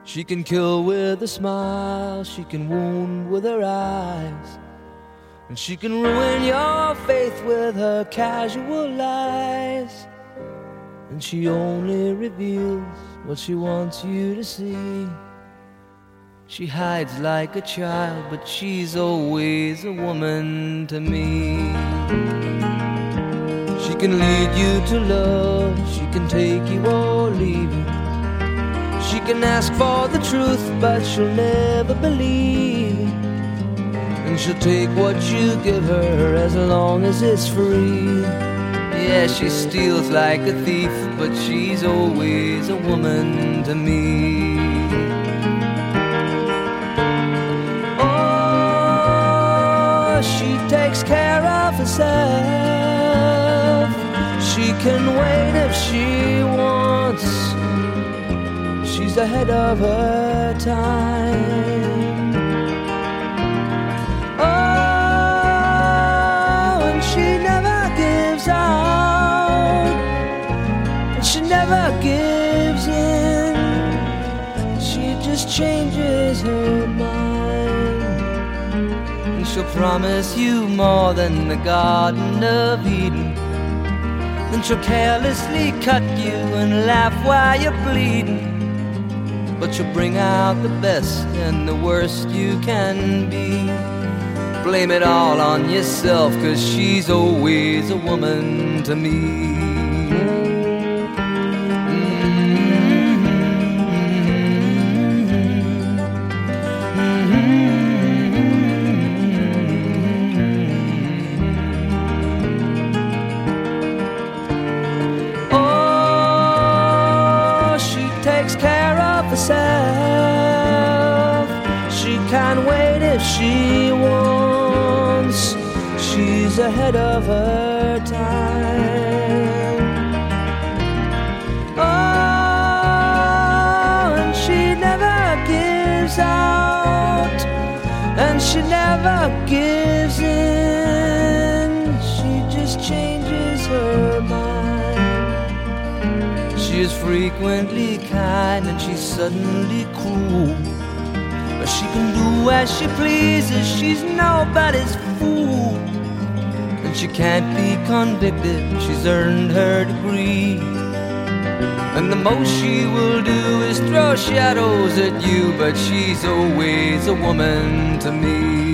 She can kill with a smile, she can wound with her eyes, and she can ruin your faith with her casual lies. And she only reveals what she wants you to see. She hides like a child, but she's always a woman to me. She can lead you to love, she can take you or leave you. She can ask for the truth, but she'll never believe. And she'll take what you give her as long as it's free. Yeah, she steals like a thief, but she's always a woman to me. Oh, she takes care of herself. She can wait if she wants. She's ahead of her time. Oh, and she never gives out, and she never gives in. She just changes her mind, and she'll promise you more than the Garden of Eden. Then she'll carelessly cut you and laugh while you're bleeding. But you'll bring out the best and the worst you can be. Blame it all on yourself, 'cause she's always a woman to me. She can't wait if she wants. She's ahead of her time. Oh, and she never gives out, and she never gives in. She just changes her mind. She is frequently kind and she's suddenly cruel, but she can do as she pleases, she's nobody's fool. And she can't be convicted, she's earned her degree. And the most she will do is throw shadows at you, but she's always a woman to me.